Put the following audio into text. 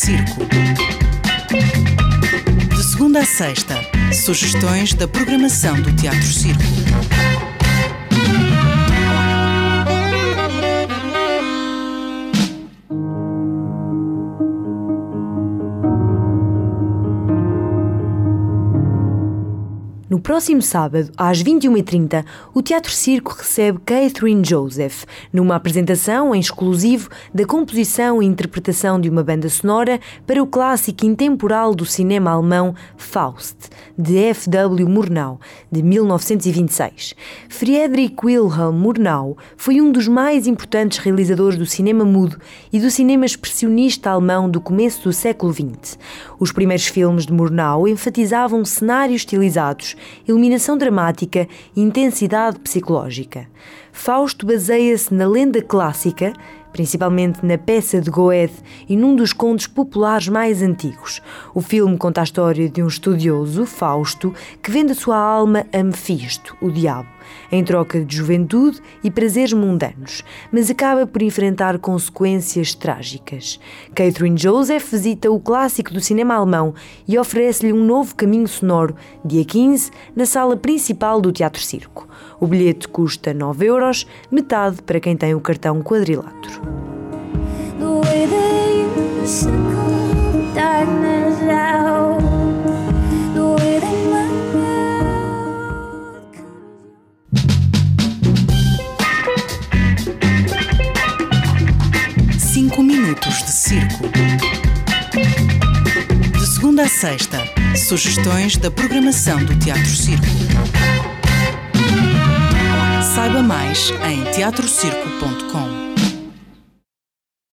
Circo. De segunda a sexta, sugestões da programação do Teatro Circo. No próximo sábado, às 21h30, o Teatro Circo recebe Catherine Joseph, numa apresentação em exclusivo da composição e interpretação de uma banda sonora para o clássico intemporal do cinema alemão Faust, de F.W. Murnau, de 1926. Friedrich Wilhelm Murnau foi um dos mais importantes realizadores do cinema mudo e do cinema expressionista alemão do começo do século XX. Os primeiros filmes de Murnau enfatizavam cenários estilizados, iluminação dramática e intensidade psicológica. Fausto baseia-se na lenda clássica, principalmente na peça de Goethe e num dos contos populares mais antigos. O filme conta a história de um estudioso, Fausto, que vende a sua alma a Mefisto, o diabo, em troca de juventude e prazeres mundanos, mas acaba por enfrentar consequências trágicas. Catherine Joseph visita o clássico do cinema alemão e oferece-lhe um novo caminho sonoro, dia 15, na sala principal do Teatro Circo. O bilhete custa 9€, metade para quem tem o cartão quadrilátero. 5 minutos de circo. De segunda a sexta, sugestões da programação do Teatro Circo. Saiba mais em teatrocirco.com.